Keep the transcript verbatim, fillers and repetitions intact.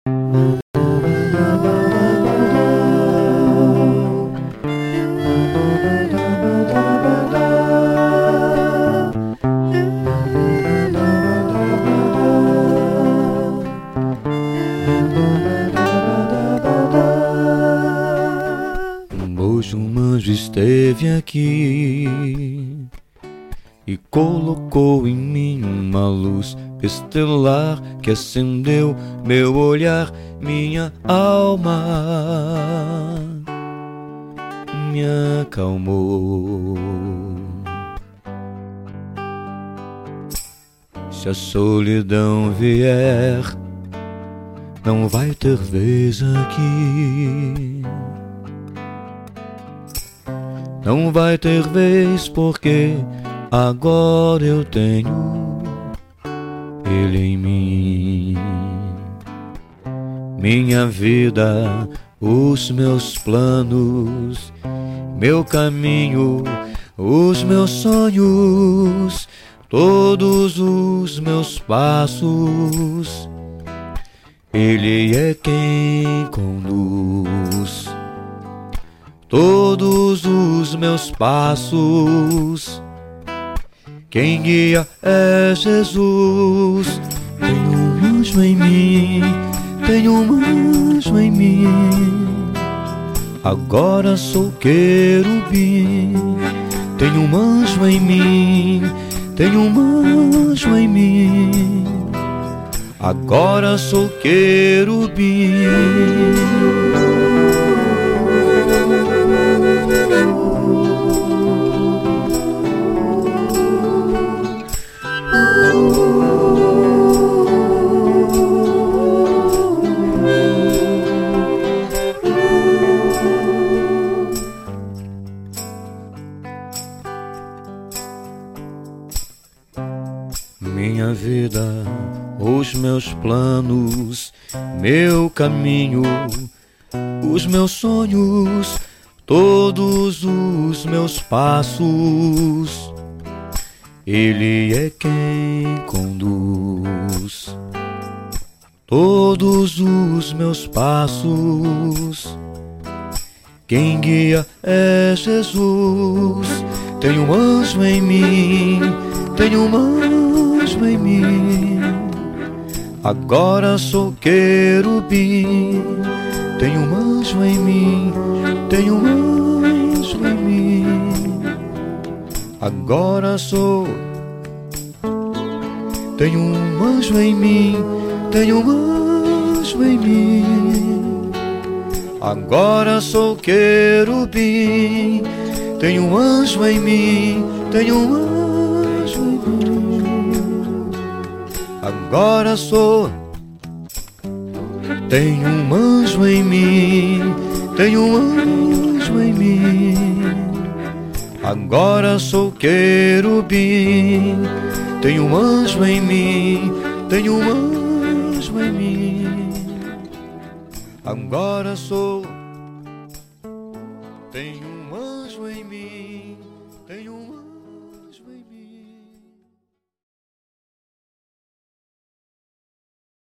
Hoje um anjo esteve aqui e colocou em mim uma luz estelar que acendeu meu olhar, minha alma, me acalmou. Se a solidão vier, não vai ter vez aqui. Não vai ter vez porque agora eu tenho Ele em mim. Minha vida, os meus planos, meu caminho, os meus sonhos, todos os meus passos, Ele é quem conduz. Todos os meus passos, quem guia é Jesus. Tem um anjo em mim, tem um anjo em mim. Agora sou querubim. Tem um anjo em mim, tem um anjo em mim. Agora sou querubim. Minha vida, os meus planos, meu caminho, os meus sonhos, todos os meus passos, Ele é quem conduz. Todos os meus passos, quem guia é Jesus. Tem um anjo em mim, tem um anjo em mim. Agora sou querubim. Tem um anjo em mim, tem um anjo em mim. Agora sou. Tem um anjo em mim, tem um anjo em mim. Agora sou querubim. Tem um anjo em mim, tem um anjo em mim. Agora sou. Tem um anjo em mim, tem um anjo em mim. Agora sou querubim. Tem um anjo em mim, tem um anjo em mim. Agora sou. Tem um anjo em mim.